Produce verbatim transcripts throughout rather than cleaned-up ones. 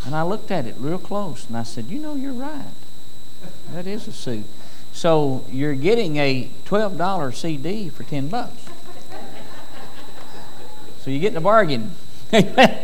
And I looked at it real close, and I said, you know, you're right. That is a suit. So you're getting a twelve dollar C D for ten bucks. So you're getting a bargain. Amen.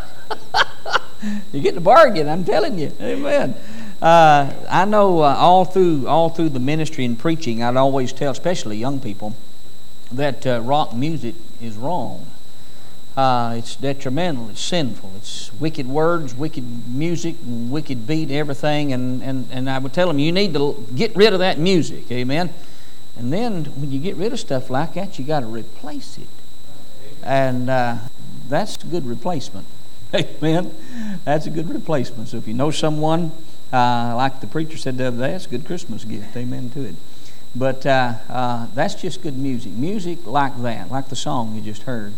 You're getting a bargain, I'm telling you. Amen. Uh, I know uh, all through all through the ministry and preaching, I'd always tell, especially young people, that uh, rock music is wrong. Uh, it's detrimental, it's sinful, it's wicked words, wicked music, wicked beat, everything. And, and, and I would tell them, you need to get rid of that music, amen? And then when you get rid of stuff like that, you got to replace it. And uh, that's a good replacement, amen? That's a good replacement. So if you know someone, uh, like the preacher said the other day, that's a good Christmas gift, amen to it. But uh, uh, that's just good music. Music like that, like the song you just heard.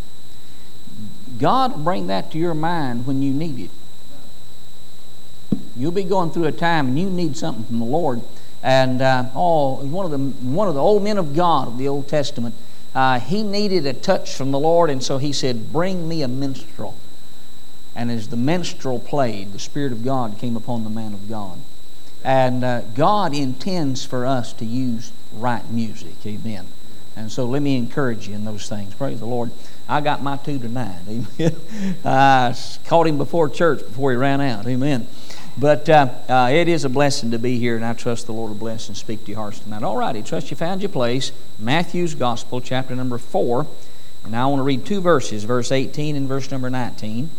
God will bring that to your mind when you need it. You'll be going through a time and you need something from the Lord. And uh, oh, one of the one of the old men of God of the Old Testament, uh, he needed a touch from the Lord, and so he said, "Bring me a minstrel." And as the minstrel played, the Spirit of God came upon the man of God. And uh, God intends for us to use right music. Amen. And so let me encourage you in those things. Praise the Lord. I got my two tonight. Amen. I caught him before church before he ran out. Amen. But uh, uh, it is a blessing to be here, and I trust the Lord will bless and speak to your hearts tonight. All righty, trust you found your place. Matthew's Gospel, chapter number four. And I want to read two verses, verse eighteen and verse number nineteen.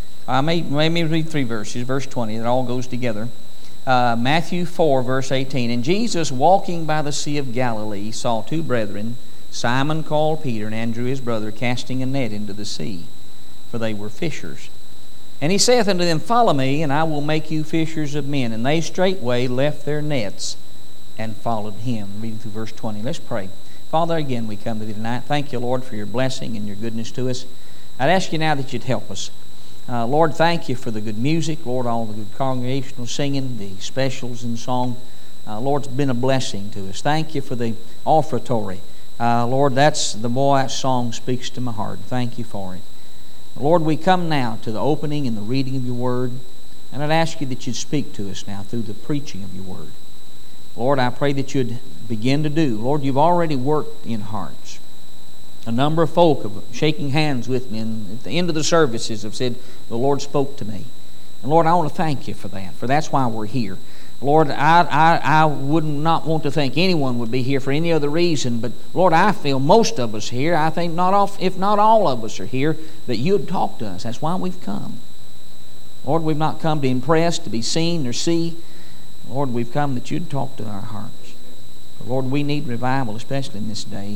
I may, may read three verses, verse twenty. It all goes together. Uh, Matthew four, verse eighteen. And Jesus, walking by the Sea of Galilee, saw two brethren, Simon called Peter, and Andrew his brother, casting a net into the sea, for they were fishers. And he saith unto them, Follow me, and I will make you fishers of men. And they straightway left their nets and followed him. Reading through verse twenty. Let's pray. Father, again we come to thee tonight. Thank you, Lord, for your blessing and your goodness to us. I'd ask you now that you'd help us. Uh, Lord, thank you for the good music. Lord, all the good congregational singing, the specials in song. Uh, Lord, it's been a blessing to us. Thank you for the offertory. Uh, Lord, that's the boy, that song speaks to my heart. Thank you for it. Lord, we come now to the opening and the reading of your word, and I'd ask you that you'd speak to us now through the preaching of your word. Lord, I pray that you'd begin to do. Lord, you've already worked in hearts. A number of folk have shaking hands with me, and at the end of the services have said, the Lord spoke to me. And Lord, I want to thank you for that, for that's why we're here. Lord, I, I, I would not want to think anyone would be here for any other reason, but Lord, I feel most of us here, I think not all, if not all of us are here, that you'd talk to us. That's why we've come. Lord, we've not come to impress, to be seen or see. Lord, we've come that you'd talk to our hearts. But Lord, we need revival, especially in this day.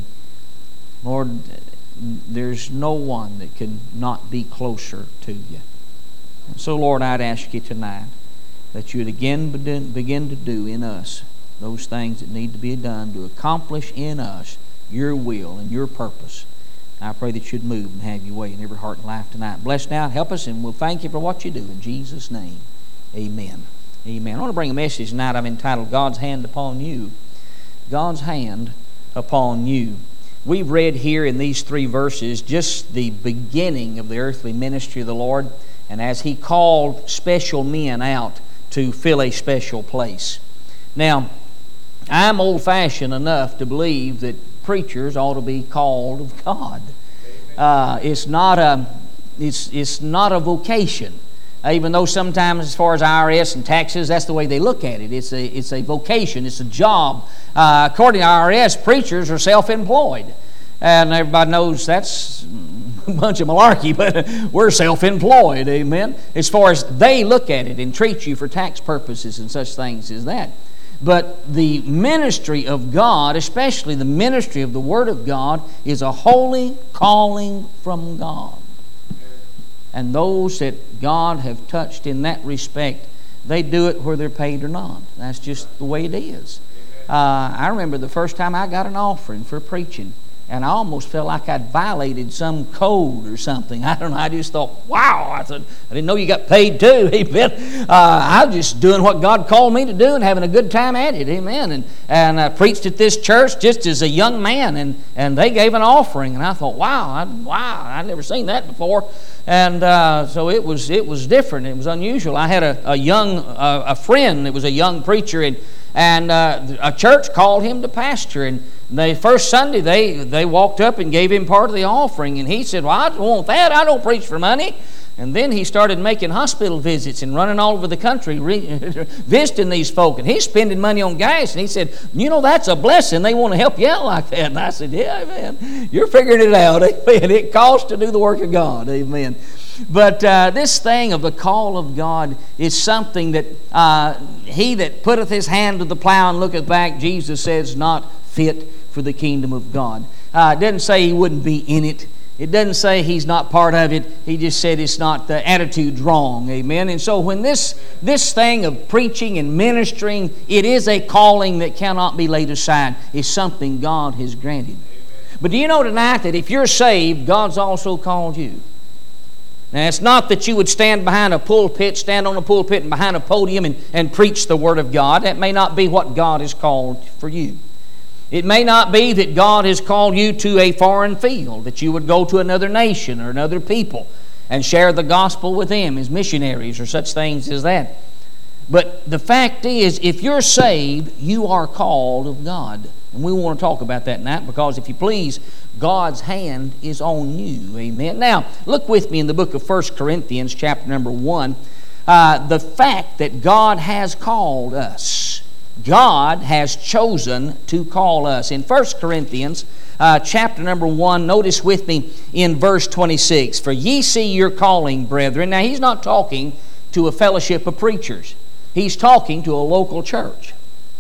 Lord, there's no one that can not be closer to you. And so, Lord, I'd ask you tonight that you'd again begin to do in us those things that need to be done to accomplish in us your will and your purpose. I pray that you'd move and have your way in every heart and life tonight. Bless now, help us, and we'll thank you for what you do. In Jesus' name, amen. Amen. I want to bring a message tonight I've entitled, God's Hand Upon You. God's Hand Upon You. We've read here in these three verses just the beginning of the earthly ministry of the Lord, and as He called special men out to fill a special place. Now, I'm old-fashioned enough to believe that preachers ought to be called of God. Uh, it's not a, it's it's not a vocation, even though sometimes, as far as I R S and taxes, that's the way they look at it. It's a it's a vocation. It's a job. Uh, according to I R S, preachers are self-employed, and everybody knows that's a bunch of malarkey, but we're self-employed, amen, as far as they look at it and treat you for tax purposes and such things as that. But the ministry of God, especially the ministry of the Word of God, is a holy calling from God. And those that God have touched in that respect, they do it whether they're paid or not. That's just the way it is. Uh, I remember the first time I got an offering for preaching, and I almost felt like I'd violated some code or something. I don't know. I just thought, wow. I said, I didn't know you got paid too. Amen. Uh, I was just doing what God called me to do and having a good time at it. Amen. And and I preached at this church just as a young man, and, and they gave an offering. And I thought, wow, I, wow, I'd never seen that before. And uh, so it was it was different. It was unusual. I had a, a young uh, a friend that was a young preacher, and and uh, a church called him to pastor. And the first Sunday they they walked up and gave him part of the offering, and he said, "Well, I don't want that. I don't preach for money." And then he started making hospital visits and running all over the country re- visiting these folk. And he's spending money on gas. And he said, "You know, that's a blessing. They want to help you out like that." And I said, "Yeah, amen. You're figuring it out. Amen. It costs to do the work of God." Amen. But uh, this thing of the call of God is something that uh, he that putteth his hand to the plow and looketh back, Jesus says, not fit for the kingdom of God. Uh, it doesn't say he wouldn't be in it. It doesn't say he's not part of it. He just said it's not, the attitude's wrong. Amen. And so when this, this thing of preaching and ministering, it is a calling that cannot be laid aside. It's something God has granted. But do you know tonight that if you're saved, God's also called you? Now, it's not that you would stand behind a pulpit, stand on a pulpit and behind a podium and, and preach the Word of God. That may not be what God has called for you. It may not be that God has called you to a foreign field, that you would go to another nation or another people and share the gospel with them as missionaries or such things as that. But the fact is, if you're saved, you are called of God. And we want to talk about that tonight because, if you please, God's hand is on you. Amen. Now, look with me in the book of First Corinthians, chapter number one. Uh, the fact that God has called us. God has chosen to call us. In First Corinthians uh, chapter number one, notice with me in verse twenty-six. "For ye see your calling, brethren." Now, he's not talking to a fellowship of preachers. He's talking to a local church.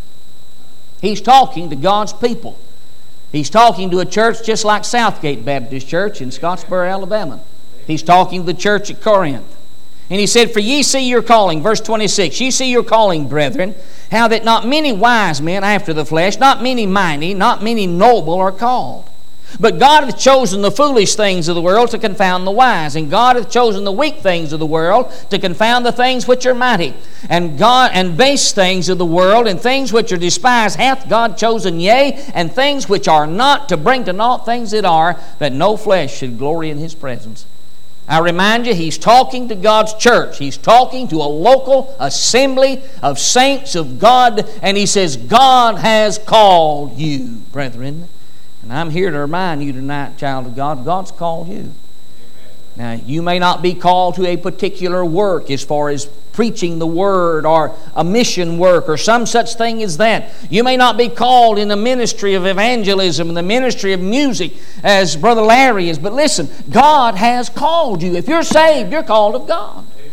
He's talking to God's people. He's talking to a church just like Southgate Baptist Church in Scottsboro, Alabama. He's talking to the church at Corinth. And he said, "For ye see your calling," verse twenty-six, "ye see your calling, brethren, how that not many wise men after the flesh, not many mighty, not many noble are called. But God hath chosen the foolish things of the world to confound the wise, and God hath chosen the weak things of the world to confound the things which are mighty. And God and base things of the world and things which are despised hath God chosen, yea, and things which are not, to bring to naught things that are, that no flesh should glory in His presence." I remind you, he's talking to God's church. He's talking to a local assembly of saints of God, and he says, God has called you, brethren. And I'm here to remind you tonight, child of God, God's called you. Now, you may not be called to a particular work as far as preaching the Word or a mission work or some such thing as that. You may not be called in the ministry of evangelism and the ministry of music as Brother Larry is. But listen, God has called you. If you're saved, you're called of God. Amen.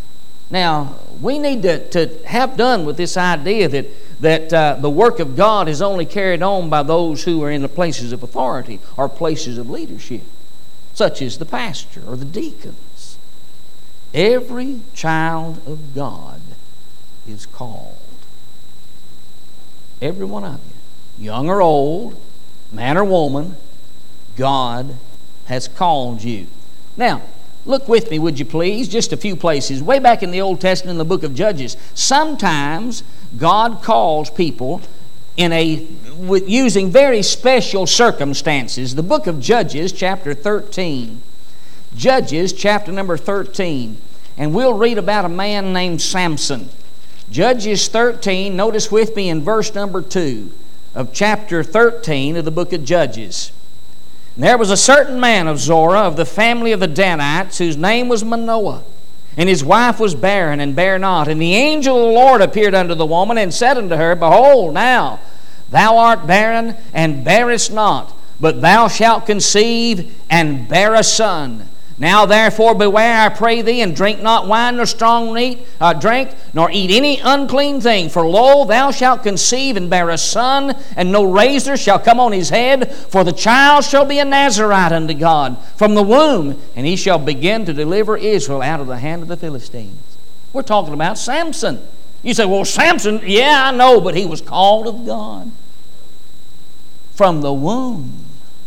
Now, we need to, to have done with this idea that, that uh, the work of God is only carried on by those who are in the places of authority or places of leadership, such as the pastor or the deacons. Every child of God is called. Every one of you, young or old, man or woman, God has called you. Now, look with me, would you please, just a few places. Way back in the Old Testament, in the book of Judges, sometimes God calls people in a with using very special circumstances. The book of Judges, chapter thirteen. Judges, chapter number thirteen. And we'll read about a man named Samson. Judges thirteen, notice with me in verse number two of chapter thirteen of the book of Judges. And there was a certain man of Zorah, of the family of the Danites, whose name was Manoah. And his wife was barren, and bare not. And the angel of the Lord appeared unto the woman, and said unto her, Behold, now thou art barren, and bearest not, but thou shalt conceive, and bear a son. Now therefore beware, I pray thee, and drink not wine nor strong meat, uh, drink, nor eat any unclean thing. For lo, thou shalt conceive and bear a son, and no razor shall come on his head. For the child shall be a Nazarite unto God from the womb, and he shall begin to deliver Israel out of the hand of the Philistines. We're talking about Samson. You say, well, Samson, yeah, I know, but he was called of God from the womb.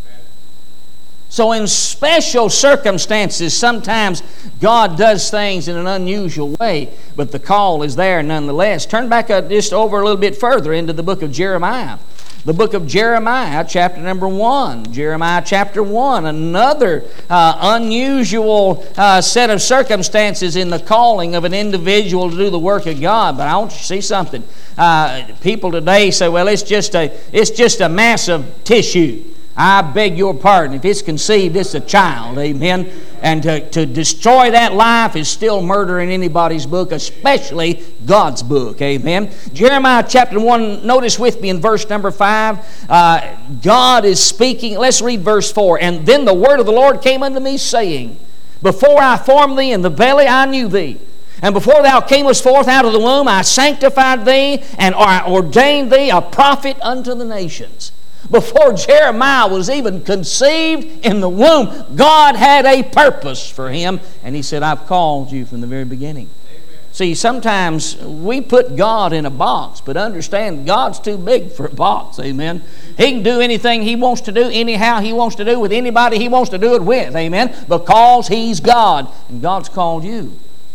So in special circumstances, sometimes God does things in an unusual way, but the call is there nonetheless. Turn back just over a little bit further into the book of Jeremiah. The book of Jeremiah, chapter number one. Jeremiah chapter one, another uh, unusual uh, set of circumstances in the calling of an individual to do the work of God. But I want you to see something. Uh, people today say, well, it's just a, it's just a mass of tissue. I beg your pardon. If it's conceived, it's a child. Amen. And to, to destroy that life is still murder in anybody's book, especially God's book. Amen. Jeremiah chapter one, notice with me in verse number five. Uh, God is speaking. Let's read verse four. And then the word of the Lord came unto me, saying, Before I formed thee in the belly, I knew thee. And before thou camest forth out of the womb, I sanctified thee, and I ordained thee a prophet unto the nations. Before Jeremiah was even conceived in the womb, God had a purpose for him. And He said, I've called you from the very beginning. Amen. See, sometimes we put God in a box, but understand God's too big for a box. Amen. He can do anything He wants to do, anyhow He wants to do, with anybody He wants to do it with. Amen. Because He's God, and God's called you.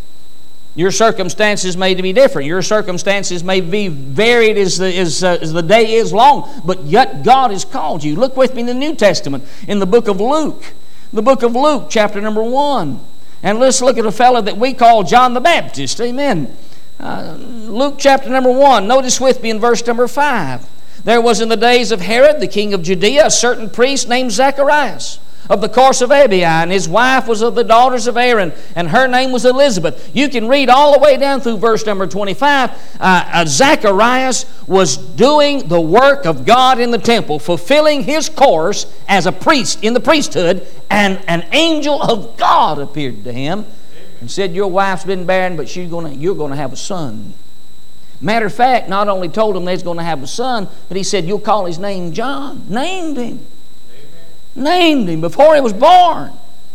Your circumstances may be different. Your circumstances may be varied as the, as, uh, as the day is long, but yet God has called you. Look with me in the New Testament, in the book of Luke. The book of Luke, chapter number one. And let's look at a fellow that we call John the Baptist. Amen. Uh, Luke chapter number one. Notice with me in verse number five. There was in the days of Herod, the king of Judea, a certain priest named Zacharias, of the course of Abi, and his wife was of the daughters of Aaron, and her name was Elizabeth. You can read all the way down through verse number twenty-five. Uh, uh, Zacharias was doing the work of God in the temple, fulfilling his course as a priest in the priesthood, and an angel of God appeared to him and said, Your wife's been barren, but she's gonna, you're going to have a son. Matter of fact, not only told him they's going to have a son, but he said, You'll call his name John. Named him. Named him before he was born.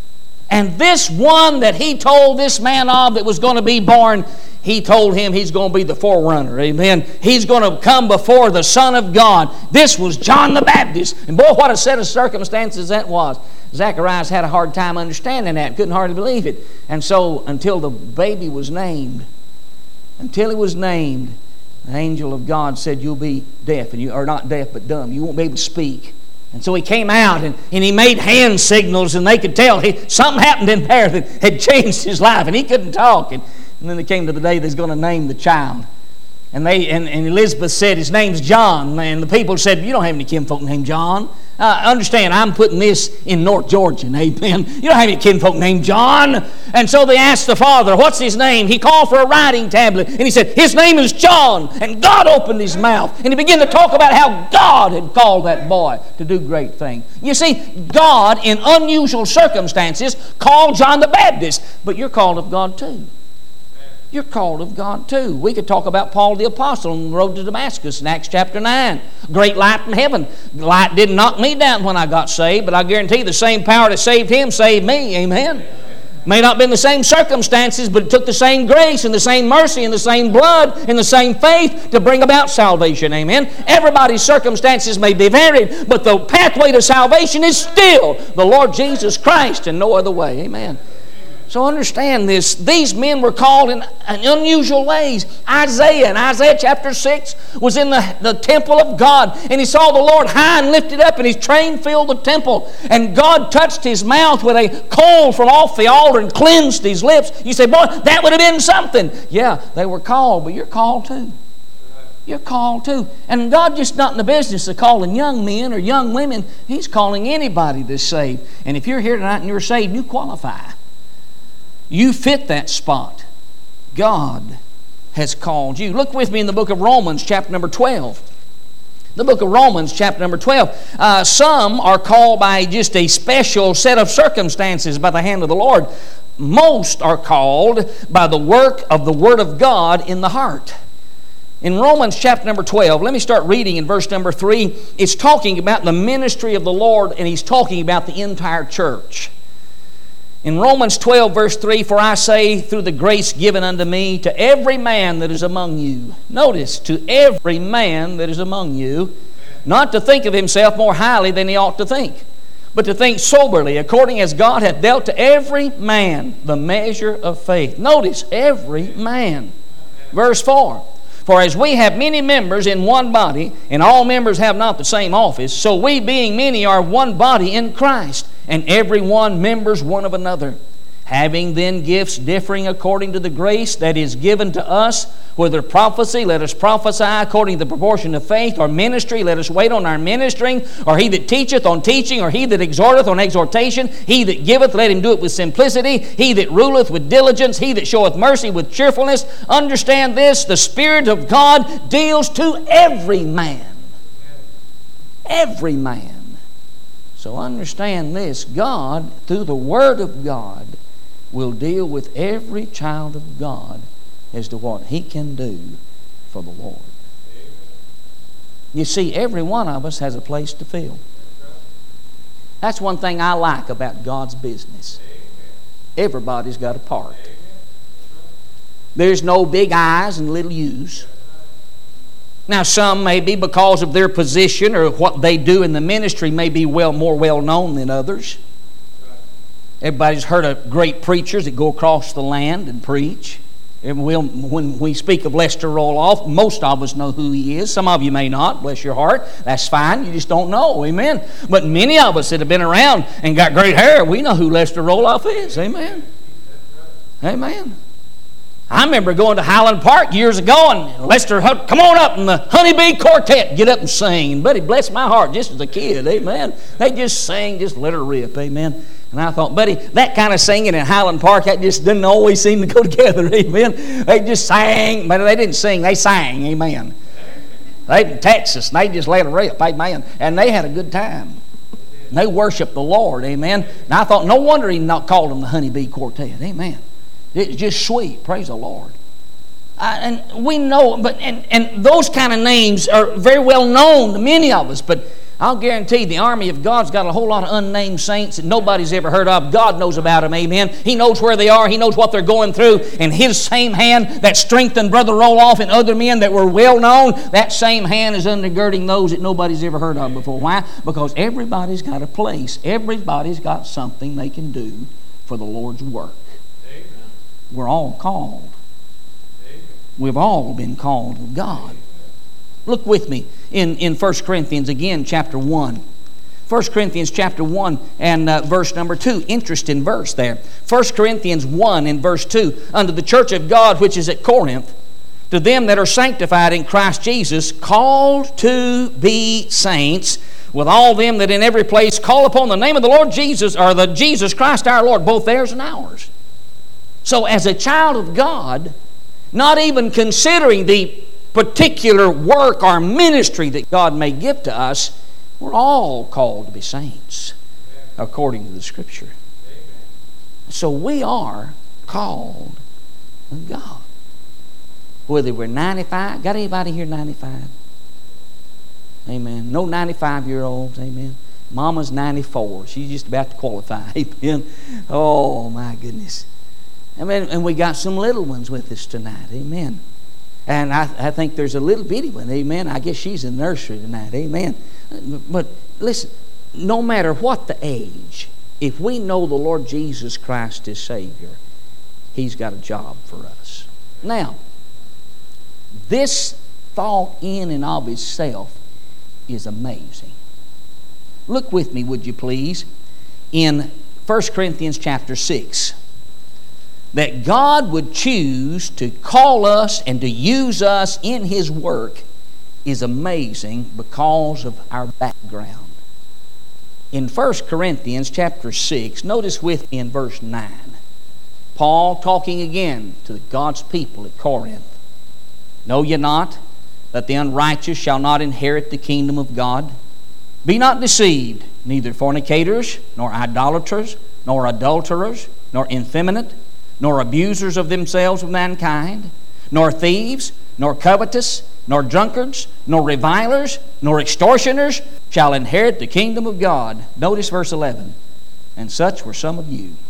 And this one that he told this man of that was going to be born, he told him he's going to be the forerunner. Amen. He's going to come before the Son of God. This was John the Baptist. And boy, what a set of circumstances that was. Zacharias had a hard time understanding that. Couldn't hardly believe it. And so until the baby was named, until he was named, the angel of God said, You'll be deaf, and you or not deaf but dumb. You won't be able to speak. And so he came out and, and he made hand signals, and they could tell he, something happened in there that had changed his life, and he couldn't talk. And, and then they came to the day they was going to name the child. And they and, and Elizabeth said, His name's John. And the people said, You don't have any kinfolk named John. Uh, understand, I'm putting this in North Georgia, amen. You don't have any kinfolk named John. And so they asked the father, What's his name? He called for a writing tablet, and he said, His name is John. And God opened his mouth, and he began to talk about how God had called that boy to do great things. You see, God, in unusual circumstances, called John the Baptist. But you're called of God too. You're called of God too. We could talk about Paul the Apostle on the road to Damascus in Acts chapter nine. Great light from heaven. The light didn't knock me down when I got saved, but I guarantee the same power that saved him saved me. Amen. May not have been the same circumstances, but it took the same grace and the same mercy and the same blood and the same faith to bring about salvation. Amen. Everybody's circumstances may be varied, but the pathway to salvation is still the Lord Jesus Christ and no other way. Amen. So understand this. These men were called in unusual ways. Isaiah, in Isaiah chapter six, was in the, the temple of God, and he saw the Lord high and lifted up, and his train filled the temple. And God touched his mouth with a coal from off the altar and cleansed his lips. You say, boy, that would have been something. Yeah, they were called, but you're called too. You're called too. And God just not in the business of calling young men or young women. He's calling anybody that's saved. And if you're here tonight and you're saved, you qualify. You fit that spot. God has called you. Look with me in the book of Romans, chapter number twelve. The book of Romans, chapter number twelve. Uh, some are called by just a special set of circumstances by the hand of the Lord. Most are called by the work of the Word of God in the heart. In Romans chapter number twelve, let me start reading in verse number three. It's talking about the ministry of the Lord, and he's talking about the entire church. In Romans twelve, verse three, For I say, through the grace given unto me, to every man that is among you. Notice, to every man that is among you, not to think of himself more highly than he ought to think, but to think soberly, according as God hath dealt to every man the measure of faith. Notice, every man. Verse four, For as we have many members in one body, and all members have not the same office, so we being many are one body in Christ, and every one members one of another. Having then gifts differing according to the grace that is given to us, whether prophecy, let us prophesy according to the proportion of faith, or ministry, let us wait on our ministering, or he that teacheth on teaching, or he that exhorteth on exhortation, he that giveth, let him do it with simplicity, he that ruleth with diligence, he that showeth mercy with cheerfulness. Understand this, the Spirit of God deals to every man. Every man. So understand this, God, through the Word of God, will deal with every child of God as to what he can do for the Lord. You see, every one of us has a place to fill. That's one thing I like about God's business. Everybody's got a part. There's no big I's and little U's. Now, some may be because of their position or what they do in the ministry may be well more well known than others. Everybody's heard of great preachers that go across the land and preach. And we'll, when we speak of Lester Roloff, most of us know who he is. Some of you may not, bless your heart. That's fine, you just don't know, amen. But many of us that have been around and got great hair, we know who Lester Roloff is, amen. Amen. I remember going to Highland Park years ago, and Lester, come on up, and the Honeybee Quartet get up and sing. And buddy, bless my heart, just as a kid, amen. They just sang, just let her rip, amen. And I thought, buddy, that kind of singing in Highland Park, that just didn't always seem to go together, amen. They just sang, but they didn't sing, they sang, amen. They in Texas, and they just let it rip, amen. And they had a good time. They worshiped the Lord, amen. And I thought, no wonder he not called them the Honeybee Quartet, amen. It's just sweet, praise the Lord. Uh, and we know, but and, and those kind of names are very well known to many of us, but I'll guarantee the army of God's got a whole lot of unnamed saints that nobody's ever heard of. God knows about them, amen. He knows where they are. He knows what they're going through. And His same hand that strengthened Brother Roloff and other men that were well known, that same hand is undergirding those that nobody's ever heard of before. Why? Because everybody's got a place. Everybody's got something they can do for the Lord's work. Amen. We're all called. Amen. We've all been called of God. Look with me in, in First Corinthians again, chapter one. First Corinthians chapter one and uh, verse number two. Interesting verse there. First Corinthians one and verse two. Unto the church of God which is at Corinth, to them that are sanctified in Christ Jesus, called to be saints, with all them that in every place call upon the name of the Lord Jesus, or the Jesus Christ our Lord, both theirs and ours. So as a child of God, not even considering the particular work or ministry that God may give to us, we're all called to be saints according to the Scripture. So we are called of God. Whether we're ninety-five, got anybody here ninety-five? Amen. No ninety-five-year-olds, amen. Mama's ninety-four. She's just about to qualify, amen. Oh, my goodness. Amen. And we got some little ones with us tonight, amen. And I, I think there's a little bitty one, amen. I guess she's in nursery tonight, amen. But listen, no matter what the age, if we know the Lord Jesus Christ is Savior, He's got a job for us. Now, this thought in and of itself is amazing. Look with me, would you please, in First Corinthians chapter six. That God would choose to call us and to use us in His work is amazing because of our background. In First Corinthians chapter six, notice with me in verse nine, Paul talking again to God's people at Corinth. Know ye not that the unrighteous shall not inherit the kingdom of God? Be not deceived, neither fornicators, nor idolaters, nor adulterers, nor effeminate, nor abusers of themselves with mankind, nor thieves, nor covetous, nor drunkards, nor revilers, nor extortioners shall inherit the kingdom of God. Notice verse eleven. And such were some of you.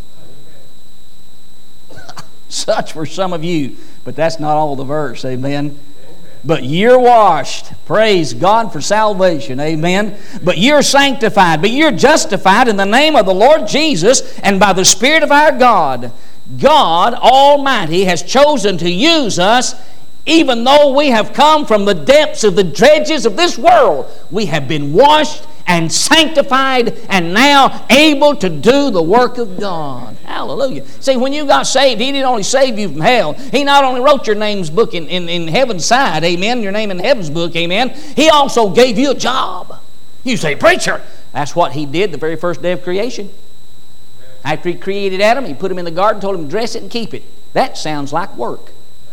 Such were some of you. But that's not all the verse, amen. But you're washed. Praise God for salvation. Amen. But you're sanctified. But you're justified in the name of the Lord Jesus and by the Spirit of our God. God Almighty has chosen to use us Even though we have come from the depths of the dredges of this world, we have been washed and sanctified and now able to do the work of God. Hallelujah. See, when you got saved, He didn't only save you from hell. He not only wrote your name's book in, in, in heaven's side, amen, your name in heaven's book, amen. He also gave you a job. You say, preacher, that's what He did the very first day of creation. After He created Adam, He put him in the garden, told him to dress it and keep it. That sounds like work.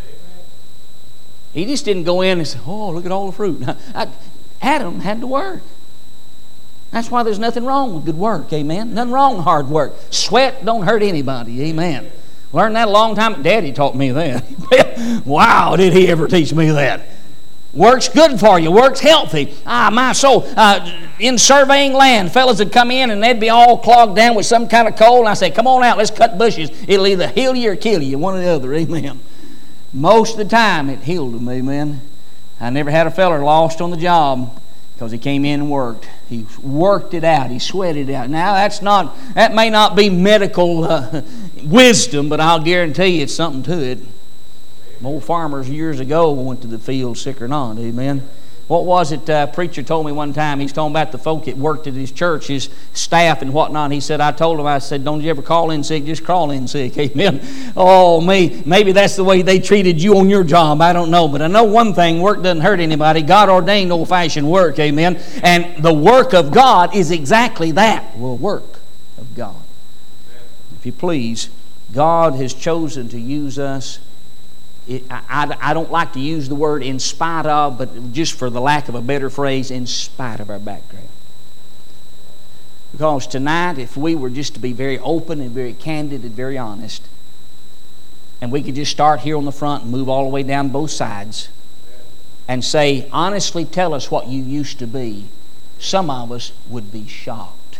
He just didn't go in and say, oh, look at all the fruit. Adam had to work. That's why there's nothing wrong with good work, amen. Nothing wrong with hard work. Sweat don't hurt anybody, amen. Learned that a long time. Daddy taught me that. Wow, did he ever teach me that. Work's good for you. Work's healthy. Ah, my soul. Uh, in surveying land, fellas would come in and they'd be all clogged down with some kind of coal. And I say, come on out, let's cut bushes. It'll either heal you or kill you, one or the other, amen. Most of the time it healed them, amen. I never had a feller lost on the job because he came in and worked. He worked it out. He sweated it out. Now that's not, that may not be medical uh, wisdom, but I'll guarantee you it's something to it. Old farmers years ago went to the field, sick or not, amen. What was it uh, preacher told me one time? He's talking about the folk that worked at his church, his staff and whatnot. He said, I told him, I said, don't you ever call in sick, just crawl in sick, amen. Oh, me, maybe that's the way they treated you on your job, I don't know. But I know one thing, work doesn't hurt anybody. God ordained old-fashioned work, amen. And the work of God is exactly that, the work of God. If you please, God has chosen to use us. It, I, I don't like to use the word in spite of, but just for the lack of a better phrase, in spite of our background. Because tonight, if we were just to be very open and very candid and very honest, and we could just start here on the front and move all the way down both sides and say, honestly tell us what you used to be, some of us would be shocked.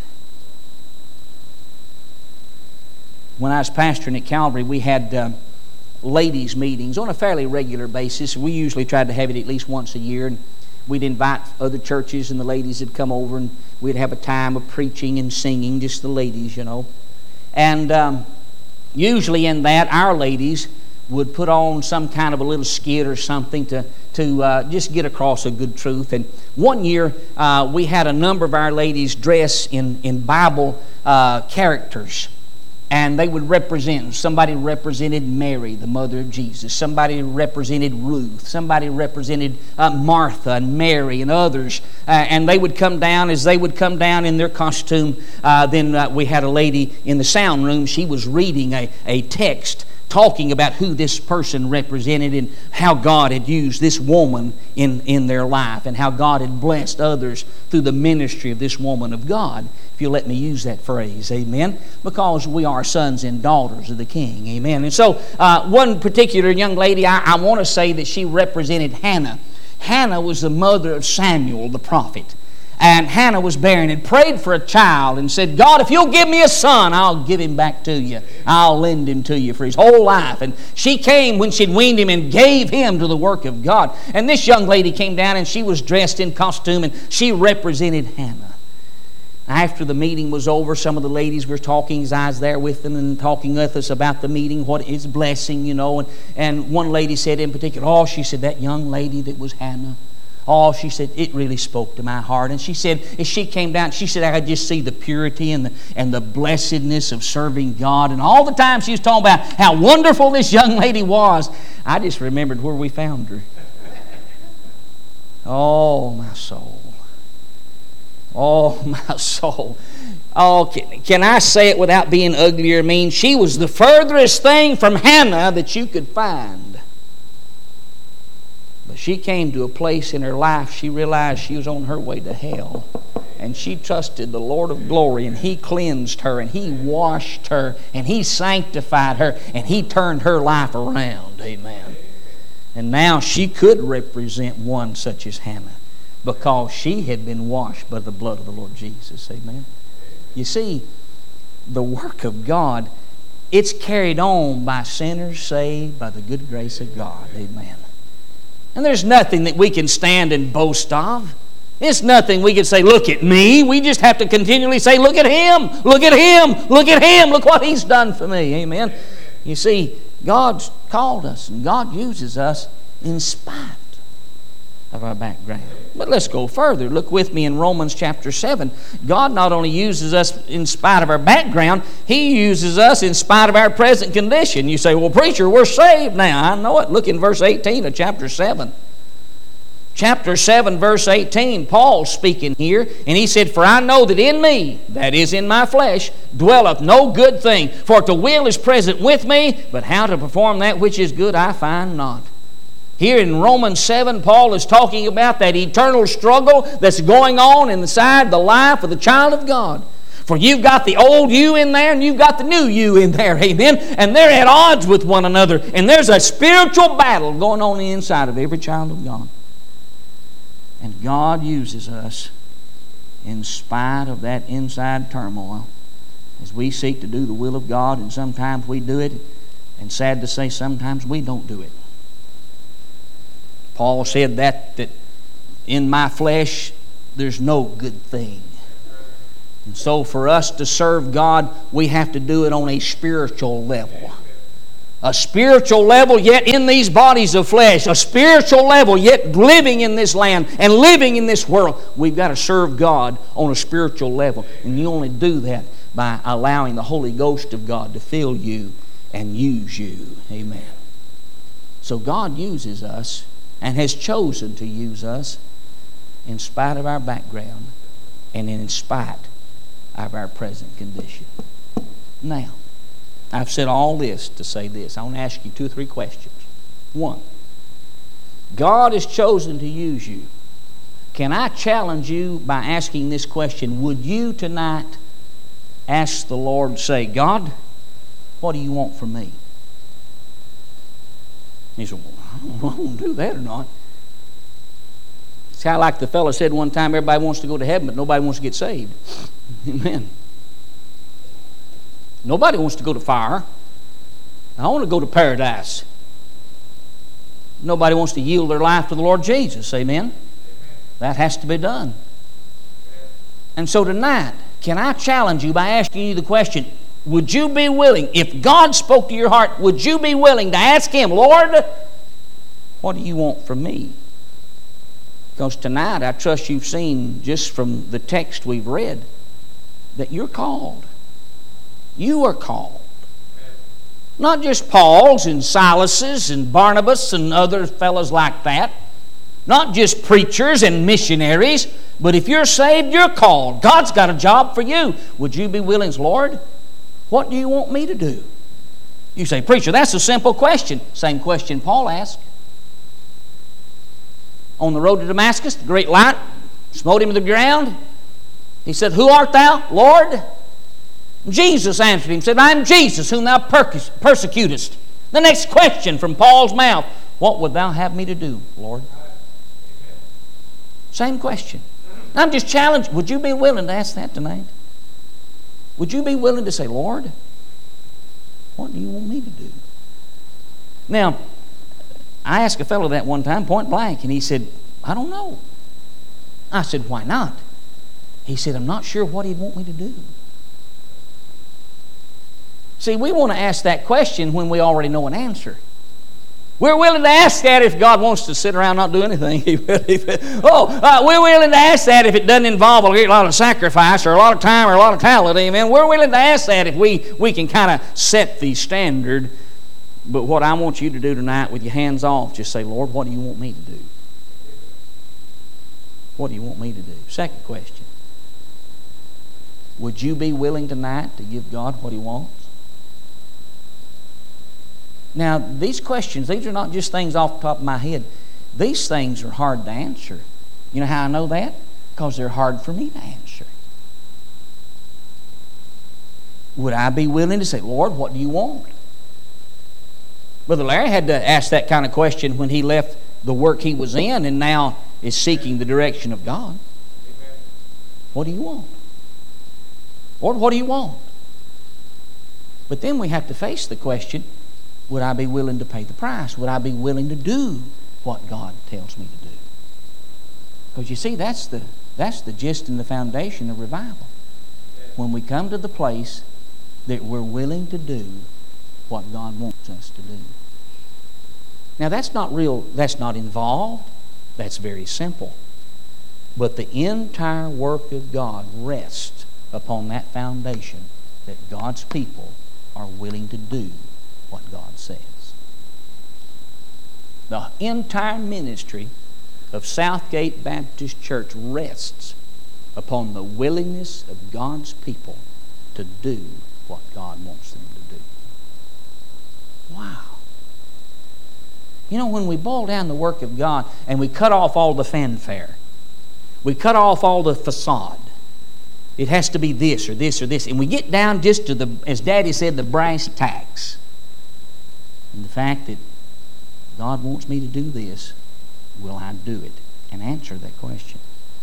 When I was pastoring at Calvary, we had Uh, ladies meetings on a fairly regular basis. We usually tried to have it at least once a year, and we'd invite other churches and the ladies would come over and we'd have a time of preaching and singing, just the ladies, you know. And um, usually in that, our ladies would put on some kind of a little skit or something to, to uh, just get across a good truth. And one year uh, we had a number of our ladies dress in, in Bible uh, characters. And they would represent, somebody represented Mary, the mother of Jesus. Somebody represented Ruth. Somebody represented uh, Martha and Mary and others. Uh, and they would come down, as they would come down in their costume, uh, then uh, we had a lady in the sound room. She was reading a, a text talking about who this person represented and how God had used this woman in, in their life and how God had blessed others through the ministry of this woman of God. If you'll let me use that phrase, amen, because we are sons and daughters of the King, amen. And so uh, one particular young lady, I, I want to say that she represented Hannah. Hannah was the mother of Samuel, the prophet. And Hannah was barren and prayed for a child and said, God, if you'll give me a son, I'll give him back to you. I'll lend him to you for his whole life. And she came when she'd weaned him and gave him to the work of God. And this young lady came down and she was dressed in costume and she represented Hannah. After the meeting was over, some of the ladies were talking, as I was there with them, and talking with us about the meeting, what is blessing, you know. And, and one lady said in particular, oh, she said, that young lady that was Hannah, oh, she said, it really spoke to my heart. And she said, as she came down, she said, I could just see the purity and the, and the blessedness of serving God. And all the time she was talking about how wonderful this young lady was, I just remembered where we found her. Oh, my soul. Oh, my soul. Oh, can, can I say it without being ugly or mean? She was the furthest thing from Hannah that you could find. But she came to a place in her life, she realized she was on her way to hell. And she trusted the Lord of glory, and He cleansed her, and He washed her, and He sanctified her, and He turned her life around. Amen. And now she could represent one such as Hannah, because she had been washed by the blood of the Lord Jesus. Amen. You see, the work of God, it's carried on by sinners saved by the good grace of God. Amen. And there's nothing that we can stand and boast of. It's nothing we can say, look at me. We just have to continually say, look at Him, look at Him, look at Him, look what He's done for me. Amen. You see, God's called us, and God uses us in spite of our background. But let's go further. Look with me in Romans chapter seven. God not only uses us in spite of our background, He uses us in spite of our present condition. You say, well, preacher, we're saved now. I know it. Look in verse eighteen of chapter seven. Chapter seven, verse eighteen, Paul's speaking here, and he said, for I know that in me, that is in my flesh, dwelleth no good thing. For the will is present with me, but how to perform that which is good I find not. Here in Romans seven, Paul is talking about that eternal struggle that's going on inside the life of the child of God. For you've got the old you in there and you've got the new you in there, amen? And they're at odds with one another. And there's a spiritual battle going on the inside of every child of God. And God uses us in spite of that inside turmoil as we seek to do the will of God, and sometimes we do it, and sad to say, sometimes we don't do it. Paul said that, that in my flesh there's no good thing. And so for us to serve God, we have to do it on a spiritual level. A spiritual level yet in these bodies of flesh. A spiritual level yet living in this land and living in this world. We've got to serve God on a spiritual level. And you only do that by allowing the Holy Ghost of God to fill you and use you. Amen. So God uses us and has chosen to use us in spite of our background and in spite of our present condition. Now, I've said all this to say this. I want to ask you two or three questions. One, God has chosen to use you. Can I challenge you by asking this question? Would you tonight ask the Lord, say, God, what do you want from me? He said, well, I don't know if I want to do that or not. It's kind of like the fellow said one time, everybody wants to go to heaven, but nobody wants to get saved. Amen. Nobody wants to go to fire. I want to go to paradise. Nobody wants to yield their life to the Lord Jesus. Amen? That has to be done. And so tonight, can I challenge you by asking you the question, would you be willing, if God spoke to your heart, would you be willing to ask Him, Lord, what do you want from me? Because tonight, I trust you've seen just from the text we've read that you're called. You are called. Not just Paul's and Silas's and Barnabas and other fellows like that. Not just preachers and missionaries. But if you're saved, you're called. God's got a job for you. Would you be willing, Lord, what do you want me to do? You say, preacher, that's a simple question. Same question Paul asked. On the road to Damascus, the great light smote him to the ground. He said, who art thou, Lord? Jesus answered him, said, I'm Jesus, whom thou persecutest. The next question from Paul's mouth, what would thou have me to do, Lord? Same question. I'm just challenged. Would you be willing to ask that tonight? Would you be willing to say, Lord, what do you want me to do? Now, I asked a fellow that one time, point blank, and he said, I don't know. I said, why not? He said, I'm not sure what he'd want me to do. See, we want to ask that question when we already know an answer. We're willing to ask that if God wants to sit around and not do anything. oh, uh, we're willing to ask that if it doesn't involve a lot of sacrifice or a lot of time or a lot of talent. Amen. We're willing to ask that if we, we can kind of set the standard. But what I want you to do tonight with your hands off, just say, Lord, what do you want me to do? What do you want me to do? Second question. Would you be willing tonight to give God what He wants? Now, these questions, these are not just things off the top of my head. These things are hard to answer. You know how I know that? Because they're hard for me to answer. Would I be willing to say, Lord, what do you want? Brother Larry had to ask that kind of question when he left the work he was in and now is seeking the direction of God. Amen. What do you want? Lord, what do you want? But then we have to face the question, would I be willing to pay the price? Would I be willing to do what God tells me to do? Because you see, that's the, that's the gist and the foundation of revival. When we come to the place that we're willing to do what God wants us to do. Now that's not real, that's not involved. That's very simple. But the entire work of God rests upon that foundation that God's people are willing to do what God says. The entire ministry of Southgate Baptist Church rests upon the willingness of God's people to do what God wants them to do. Wow. You know, when we boil down the work of God and we cut off all the fanfare, we cut off all the facade, it has to be this or this or this, and we get down just to the, as Daddy said, the brass tacks. And the fact that God wants me to do this, will I do it? And answer that question.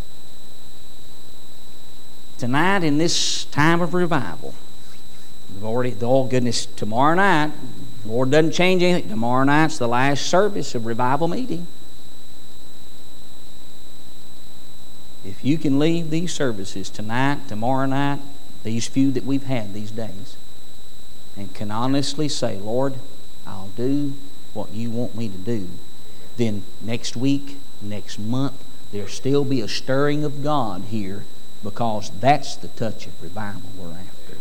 Tonight in this time of revival, we've already, oh goodness, tomorrow night, the Lord doesn't change anything. Tomorrow night's the last service of revival meeting. If you can leave these services tonight, tomorrow night, these few that we've had these days, and can honestly say, Lord, I'll do what you want me to do, then next week, next month, there'll still be a stirring of God here, because that's the touch of revival we're after.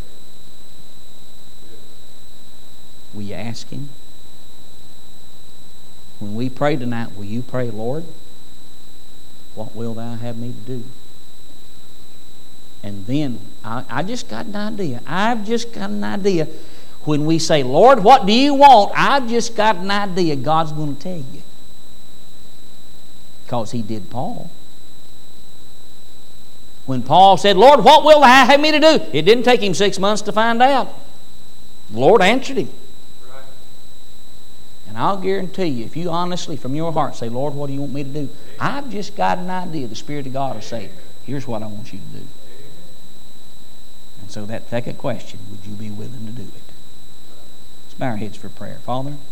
Will you ask Him? When we pray tonight, will you pray, Lord, what will Thou have me to do? And then, I, I just got an idea. I've just got an idea. When we say, Lord, what do you want? I've just got an idea God's going to tell you. Because He did Paul. When Paul said, Lord, what will Thou have me to do? It didn't take him six months to find out. The Lord answered him. Right. And I'll guarantee you, if you honestly from your heart say, Lord, what do you want me to do? I've just got an idea. The Spirit of God will say, here's what I want you to do. And so that second question, would you be willing to do it? Let's bow our heads for prayer. Father,